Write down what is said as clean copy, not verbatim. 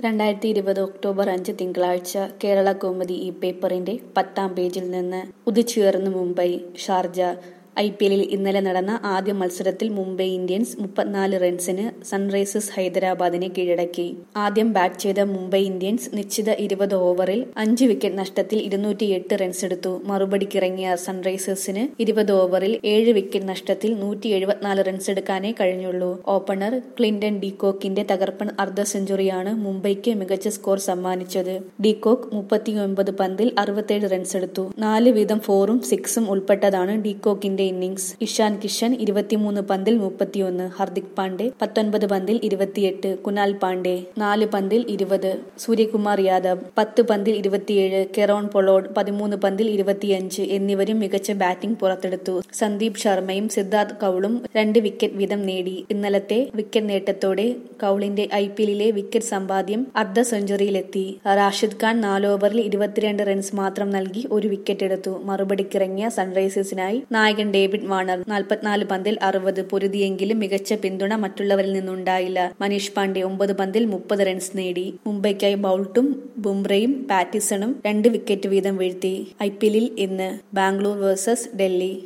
2020 October 5 തിങ്കളാഴ്ച കേരള കൗമുദി ഈ പേപ്പറിന്റെ 10-ാം പേജിൽ നിന്ന് ഉദിച്ചുയർന്നു മുംബൈ. ഷാർജ IPL-ൽ ഇന്നലെ നടന്ന ആദ്യ മത്സരത്തിൽ മുംബൈ ഇന്ത്യൻസ് 34 റൺസിന് സൺറൈസേഴ്സ് ഹൈദരാബാദിനെ കീഴടക്കി. ആദ്യം ബാറ്റ് ചെയ്ത മുംബൈ ഇന്ത്യൻസ് നിശ്ചിത 20 ഓവറിൽ 5 വിക്കറ്റ് നഷ്ടത്തിൽ 208 റൺസെടുത്തു. മറുപടിക്കിറങ്ങിയ സൺറൈസേഴ്സിന് 20 ഓവറിൽ 7 വിക്കറ്റ് നഷ്ടത്തിൽ 174 റൺസെടുക്കാനേ കഴിഞ്ഞുള്ളൂ. ഓപ്പണർ ക്ലിന്റൺ ഡീകോക്കിന്റെ തകർപ്പൻ അർദ്ധ സെഞ്ചുറിയാണ് മുംബൈക്ക് മികച്ച സ്കോർ സമ്മാനിച്ചത്. ഡീകോക്ക് 39 പന്തിൽ 67 റൺസെടുത്തു. 4 വീതം 4ഉം 6ഉം ഉൾപ്പെട്ടതാണ് ഡീകോക്കിന്റെ ഇന്നിംഗ്സ്. ഇഷാൻ കിഷൻ 23 പന്തിൽ 31, ഹർദിക് പാണ്ഡ്യ 19 പന്തിൽ 28, കുനാൽ പാണ്ഡ്യ 4 പന്തിൽ 20, സൂര്യകുമാർ യാദവ് 10 പന്തിൽ 27, കെറോൺ പൊളാർഡ് 13 പന്തിൽ 25 എന്നിവരും മികച്ച ബാറ്റിംഗ് പുറത്തെടുത്തു. സന്ദീപ് ശർമ്മയും സിദ്ധാർത്ഥ് കൗളും 2 വിക്കറ്റ് വീതം നേടി. ഇന്നലത്തെ വിക്കറ്റ് നേട്ടത്തോടെ കൗളിന്റെ IPL-ലെ വിക്കറ്റ് സമ്പാദ്യം അർദ്ധ സെഞ്ചുറിയിലെത്തി. റാഷിദ് ഖാൻ 4 ഓവറിൽ 22 റൺസ് മാത്രം നൽകി 1 വിക്കറ്റ് എടുത്തു. മറുപടിക്കിറങ്ങിയ സൺറൈസേഴ്സിനായി നായകൻ ഡേവിഡ് വാർണർ 44 പന്തിൽ 60 പൊരുതിയെങ്കിലും മികച്ച പിന്തുണ മറ്റുള്ളവരിൽ നിന്നുണ്ടായില്ല. മനീഷ് പാണ്ഡെ 9 പന്തിൽ 30 റൺസ് നേടി. മുംബൈക്കായി ബൗൾട്ടും ബുംറയും പാറ്റിൻസണും 2 വിക്കറ്റ് വീതം വീഴ്ത്തി. IPL-ൽ ഇന്ന് ബാംഗ്ലൂർ vs ഡൽഹി.